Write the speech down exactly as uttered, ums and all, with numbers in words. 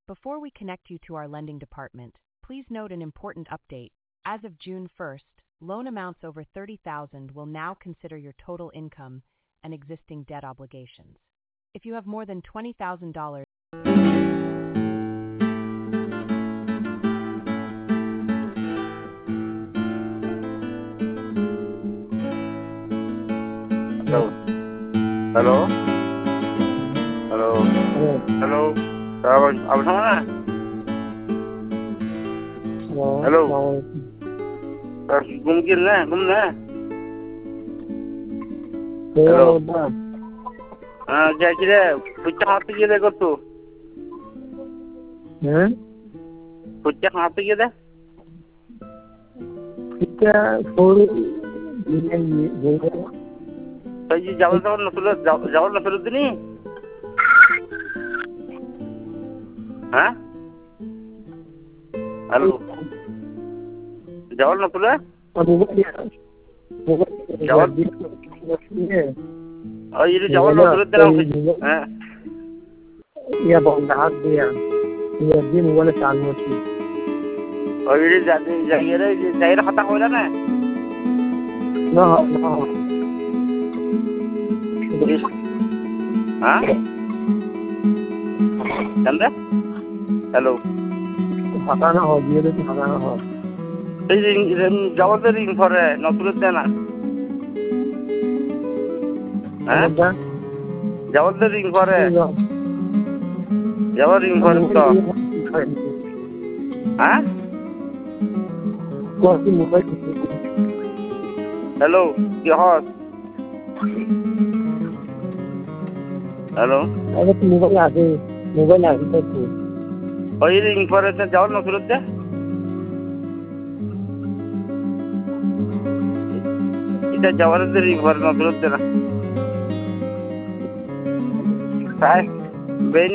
Before we connect you to our lending department, please note an important update. As of June first, loan amounts over thirty thousand dollars will now consider your total income and existing debt obligations. If you have more than twenty thousand dollars, Hello. Hello. Hello. Hello. Abang, abang mana? Hello. Mungkin lah, mungkin lah. Hello. Ah, jadi kira, pucang hati kira kau tu. Hmm? Pucang hati kira? Kita full ini ini. Jadi jawab jawab nasul jawab nasul tu ni. Hah? Halo. Jawab nasul lah? Abu dia. Jawab. Oh, ini jawab nasul tu lah. Hah? Ya, bang dah dia. Ya, dia mula चालू थी. और ये जाते जाइए रे जाइए खत्म हो जाना है ना ना हाँ चंदा हेलो हटाना हो ये तो हटाना हो ये ये जवाब दे रिंग फॉर नौकरी देना हाँ जवाब दे रिंग फॉर जवाब रिंग फॉर तो हाँ कौन सी मोबाइल हेलो क्या हो हेलो अरे तो मोबाइल आ गए मोबाइल आ गई तो और ये इंफॉर्मेशन जाओ ना सुरत दे इधर जाओ ना तेरी इंफॉर्मेशन सुरत दे ना साय बेन